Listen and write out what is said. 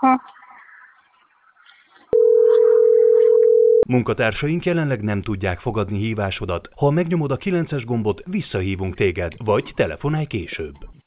Hm. Munkatársaink jelenleg nem tudják fogadni hívásodat. Ha megnyomod a 9-es gombot, visszahívunk téged, vagy telefonálj később.